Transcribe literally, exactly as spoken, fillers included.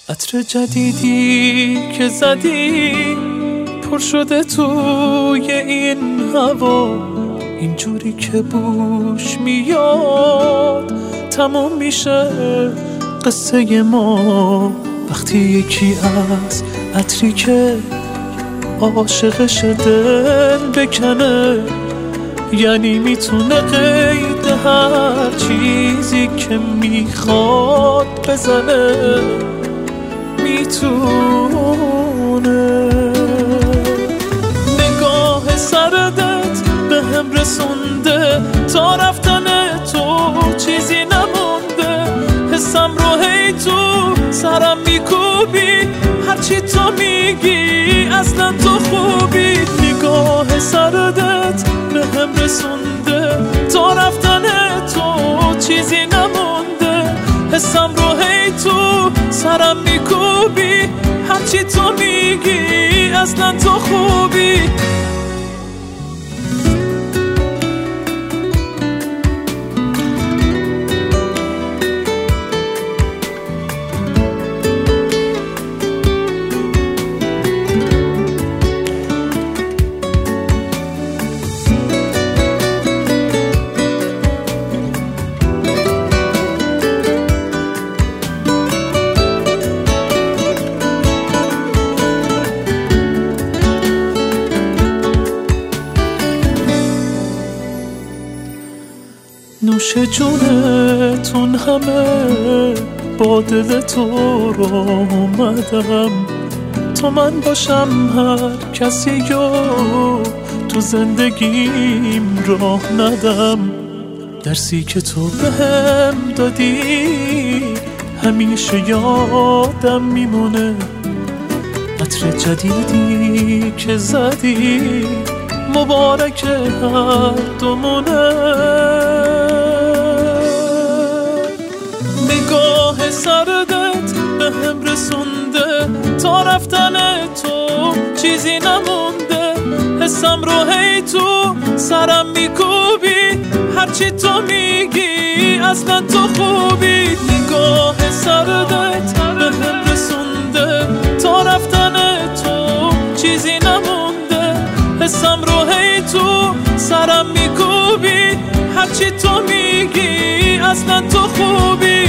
عطر جدیدی که زدی پر شده توی این هوا، اینجوری که بوش میاد تموم میشه قصه ما. وقتی یکی از عطری که عاشقش دل بکنه، یعنی میتونه قید هر چیزی که میخواد بزنه. میتونه نگاه سردت به هم رسونده، تا رفتن تو چیزی نمونده. حسم رو هی تو سرم میکوبی، هرچی تو میگی اصلا تو خوبی. نگاه سردت به هم رسونده، تا رفتن تو چیزی نمونده. حسم رو هی تو سرم میکوبی، هرچی تو میگی اصلا تو خوبی. نوش جونتون همه، با دل تو رو اومدم تا من باشم هر کسی رو تو زندگیم راه ندم. درسی که تو بهم دادی همیشه یادم میمونه. عطر جدیدی که زدی مبارک هر دومونه. نگاه سردت به هم رسونده، تا رفتن تو چیزی نمونده. حسم رو هی تو سرم میکوبی، هرچی تو میگی اصلا تو خوبی. نگاه سردت به هم رسونده، تا رفتن تو چیزی نمونده. حسم رو هی تو سرم میکوبی، هرچی تو میگی اصلا تو خوبی.